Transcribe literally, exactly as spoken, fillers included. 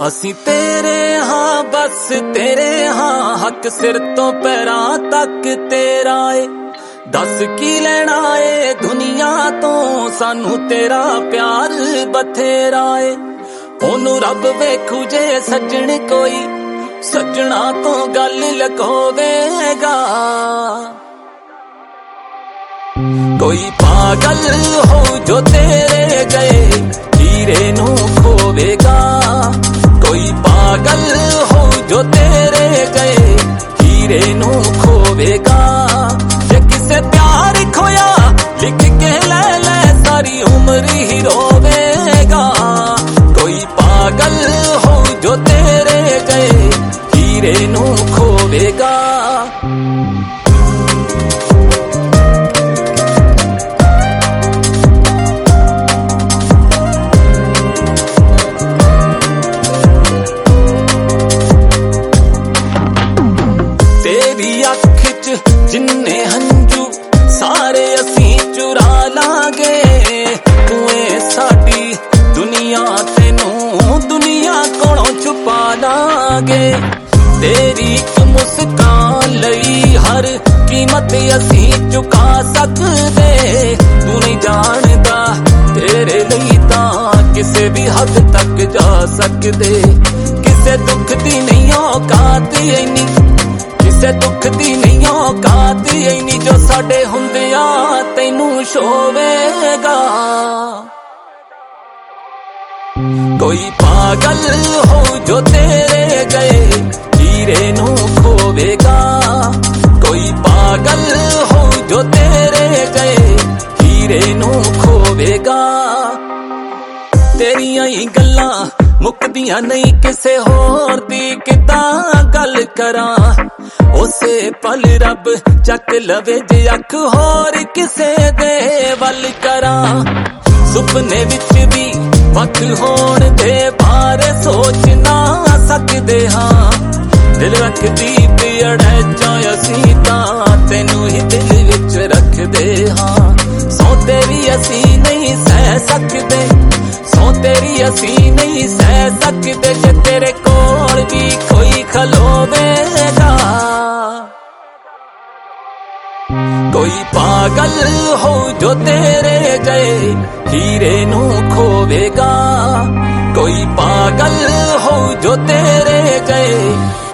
ਅਸੀਂ ਤੇਰੇ ਹਾਂ ਬਸ ਤੇਰੇ ਹਾਂ, ਹੱਕ ਸਿਰ ਤੋਂ ਪੈਰਾਂ ਤੱਕ ਤੇਰਾ ਏ। ਦੱਸ ਕੀ ਲੈਣਾ ਏ ਦੁਨੀਆ ਤੋਂ, ਸਾਨੂੰ ਤੇਰਾ ਪਿਆਰ ਬਥੇਰਾ ਏ। ਉਹਨੂੰ ਰੱਬ ਵੇਖੂ ਜੇ ਸੱਜਣ ਕੋਈ, ਸੱਜਣਾ ਤੋਂ ਗੱਲ ਲਕੋਵੇਗਾ। ਕੋਈ ਪਾਗਲ ਹੋ ਜੋ ਤੇਰੇ ਗਏ ਹੀਰੇ ਨੂੰ ਖੋਵੇਗਾ। ਕੋਈ ਪਾਗਲ ਹੋ ਜੋ ਤੇਰੇ ਗਏ ਹੀਰੇ ਨੂੰ ਖੋਵੇਗਾ। ਜੇ ਕਿਸੇ ਪਿਆਰ ਖੋਇਆ ਲਿਖ ਕੇ ਲੈ ਲੈ ਸਾਰੀ ਉਮਰ ਹੀ ਰੋਵੇਗਾ। ਕੋਈ ਪਾਗਲ ਹੋ ਜੋ ਤੇਰੇ ਗਏ ਹੀਰੇ ਨੂੰ ਖੋਵੇਗਾ। ਜਿੰਨੇ ਹੰਝੂ ਸਾਰੇ ਅਸੀਂ ਚੁਰਾ ਲਾਂਗੇ, ਤੂੰ ਏ ਸਾਡੀ ਦੁਨੀਆ ਤੈਨੂੰ ਦੁਨੀਆ ਕੋਲੋਂ ਛੁਪਾ ਲਾਂਗੇ। ਤੇਰੀ ਇੱਕ ਮੁਸਕਾਨ ਲਈ ਹਰ ਕੀਮਤ ਅਸੀਂ ਚੁਕਾ ਸਕਦੇ। ਤੂੰ ਨਹੀਂ ਜਾਣਦਾ ਤੇਰੇ ਲਈ ਤਾਂ ਕਿਸੇ ਵੀ ਹੱਦ ਤੱਕ ਜਾ ਸਕਦੇ। ਕਿਸੇ ਦੁੱਖ ਦੀ ਨਹੀਂ ਔਕਾਤ ਇੰਨੀ, ਕਿਸੇ ਦੁੱਖ ਦੀ ਨਹੀਂ ਔਕਾਤ ਇੰਨੀ ਜੋ ਸਾਡੇ ਹੁੰਦਿਆਂ ਤੈਨੂੰ ਛੋਵੇਗਾ। ਕੋਈ ਪਾਗਲ ਹੋ ਜੋ ਤੇਰੇ ਗਏ ਹੀਰੇ ਨੂੰ ਖੋਵੇਗਾ। ਕੋਈ ਪਾਗਲ ਹੋ ਜੋ ਤੇਰੇ ਗਏ ਹੀਰੇ ਨੂੰ ਖੋਵੇਗਾ। ਤੇਰੀਆਂ ਹੀ ਗੱਲਾਂ ਮੁੱਕਦੀਆਂ ਨਹੀਂ, ਕਿਸੇ ਹੋਰ ਦੀ ਕਿੱਦਾਂ ਗੱਲ ਕਰਾਂ। ਉਸੇ ਪਲ ਰੱਬ ਚੱਕ ਲਵੇ ਜੇ ਅੱਖ ਹੋਰ ਕਿਸੇ ਦੇ ਵੱਲ ਕਰਾਂ। ਸੁਪਨੇ ਵਿੱਚ ਵੀ ਵਕਤ ਹੋਣ ਦੇ ਬਾਰੇ ਸੋਚ ਨਾ ਸਕਦੇ ਹਾਂ। ਦਿਲ ਰੱਖਦੀ ਪੀੜੈ ਜਾਂ ਅਸੀਂ ਤਾਂ ਤੈਨੂੰ ਹੀ ਦਿਲ ਵਿੱਚ ਰੱਖਦੇ ਹਾਂ। ਸੌ ਤੇਰੀ ਅਸੀਂ ਨਹੀਂ ਸਹਿ ਸਕਦੇ, ਸੌ ਤੇਰੀ ਅਸੀਂ ਨਹੀਂ ਸਹਿ ਸਕਦੇ। ਜੇ ਤੇਰੇ ਕੋਲ ਵੀ ਕੋਈ ਖਲੋਵੇਗਾ। ਕੋਈ ਪਾਗਲ ਹੋ ਜੋ ਤੇਰੇ ਗਏ ਹੀਰੇ ਨੂੰ ਖੋਵੇਗਾ। ਕੋਈ ਪਾਗਲ ਹੋ ਜੋ ਤੇਰੇ ਗਏ